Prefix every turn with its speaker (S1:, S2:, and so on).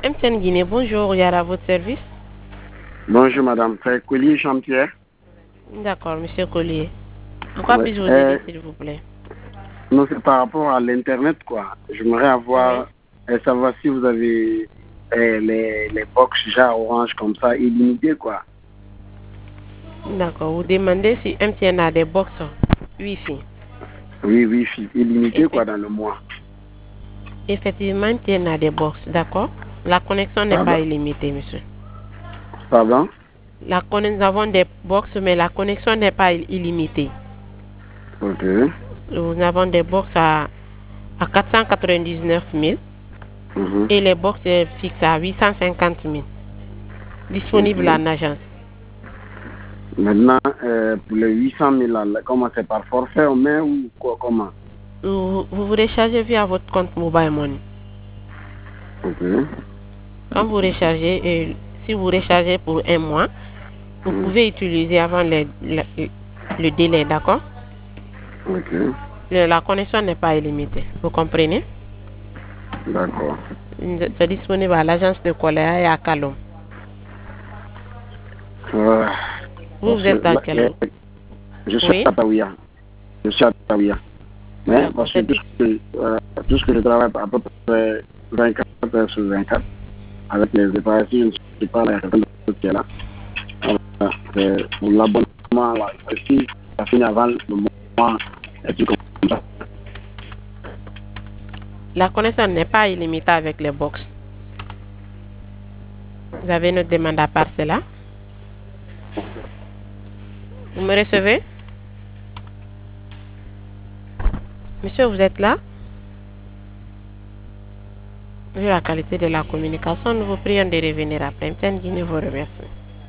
S1: MTN Guinée, bonjour, Yara, à votre service.
S2: Bonjour madame, c'est Collier Jean-Pierre.
S1: D'accord, monsieur Collier. En quoi
S2: Ouais,
S1: puis-je vous aider, s'il vous plaît?
S2: non, c'est par rapport à l'internet quoi. J'aimerais
S1: Oui.
S2: savoir si vous avez les box genre orange comme ça, illimité quoi.
S1: D'accord, vous demandez si MTN a des box Wi-Fi.
S2: Oui, oui, illimité quoi
S1: Effect-
S2: dans le mois.
S1: Effectivement, MTN a des box, d'accord? La connexion n'est
S2: Pardon?
S1: pas illimitée, monsieur.
S2: Pardon?
S1: Nous avons des box, mais la connexion n'est pas illimitée.
S2: Ok.
S1: Nous avons des box à 499 000
S2: Mhm.
S1: et les box fixes à 850 000 disponibles
S2: Ok.
S1: en agence.
S2: Maintenant, pour les 800 000 là, comment c'est par forfait on met ou quoi, comment?
S1: Vous rechargez via votre compte Mobile Money.
S2: Ok.
S1: Quand vous rechargez, si vous rechargez pour un mois, vous
S2: Mhm.
S1: pouvez utiliser avant le délai, d'accord?
S2: Ok.
S1: La connexion n'est pas illimitée, vous comprenez?
S2: D'accord.
S1: C'est disponible à l'agence de Koléa et à Kalom.
S2: Euh,
S1: Vous,
S2: parce
S1: vous
S2: que
S1: êtes dans
S2: là,
S1: quel...
S2: je suis
S1: Oui,
S2: à Taouia. Je suis à Taouia. Mais
S1: d'accord.
S2: parce que tout ce que je travaille à peu près 24 heures sur 24 avec les réparations, je ne suis pas là, quelqu'un d'autre qui est là. Pour l'abonnement, là, si ça finit avant le mois, et puis comme ça.
S1: La connexion n'est pas illimitée avec les box. Vous avez une demande à part cela? Vous me recevez? Monsieur, vous êtes là? Vu la qualité de la communication, nous vous prions de revenir après. MTN Guinée vous remercie.